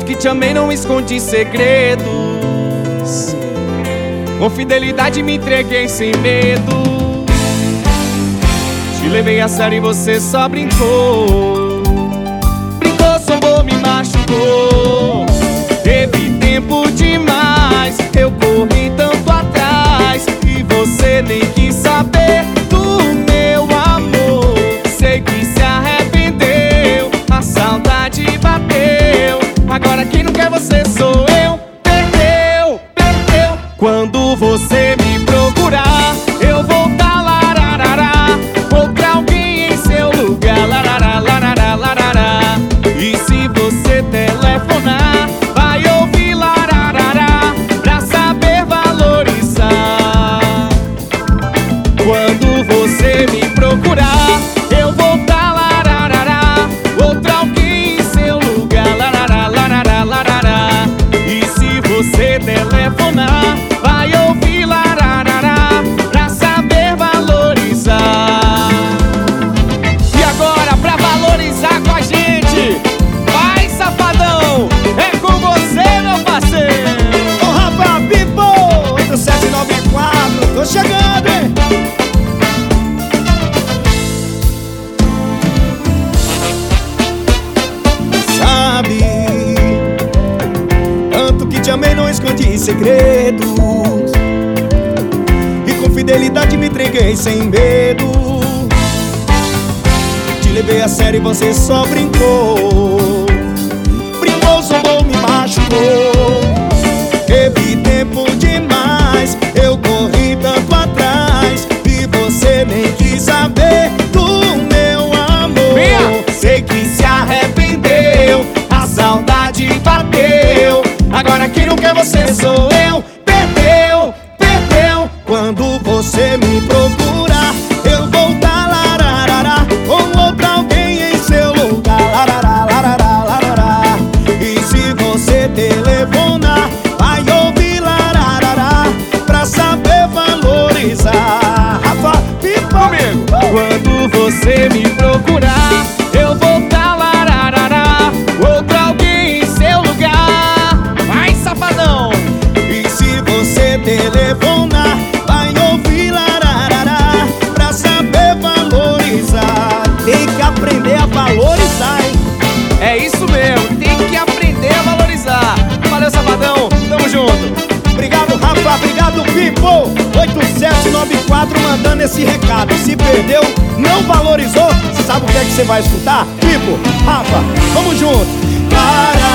que te amei não escondi segredos. Com fidelidade me entreguei sem medo. Te levei a sério e você só brincou. Brincou, zombou, me machucou. Teve tempo demais, eu corri tanto atrás e você nem quis saber do meu amor. Sei que se arrependeu, a saudade bateu. Agora quem não quer você sou eu. Perdeu, perdeu. Quando você me procurar, eu vou dar lararará. Outra alguém em seu lugar, larará, larará, larará. E se você telefonar, vai ouvir lararará, pra saber valorizar. Quando você me procurar, eu vou dar lararará. Outra alguém em seu lugar, larará, larará, larará. E se você telefonar, vai ouvir lararará, pra saber valorizar. E agora, pra valorizar com a gente, vai, safadão, é com você, meu parceiro. Ô Rafa Pipo, 8794, tô chegando, hein? Sabe, tanto que te amei, não escondi segredos. E com fidelidade me entreguei sem medo. Te levei a sério e você só brincou. Brincou, zombou, me machucou. Teve tempo demais, eu corri tanto atrás e você nem quis saber do meu amor. Minha. Sei que se arrependeu, a saudade bateu. Agora quem não quer você sou eu. Perdeu, perdeu. Quando você me procurar, eu vou dar lararará, com outra alguém em seu lugar, larará, larará, larará. E se você telefonar, vai ouvir lararará, pra saber valorizar. Rafa Pipo, Comigo. Quando você me procurar, eu vou dar lararará, outra alguém em seu lugar. Vai, safadão. e se você telefonar, vai ouvir lararará, pra saber valorizar. Tem que aprender a valorizar, hein? É isso mesmo, tem que aprender a valorizar. Valeu, safadão, tamo junto. Obrigado, Rafa, obrigado, Pipo. 8794 mandando esse recado. Se perdeu, não valorizou, sabe o que é que você vai escutar? Pipo, Rafa, vamos junto.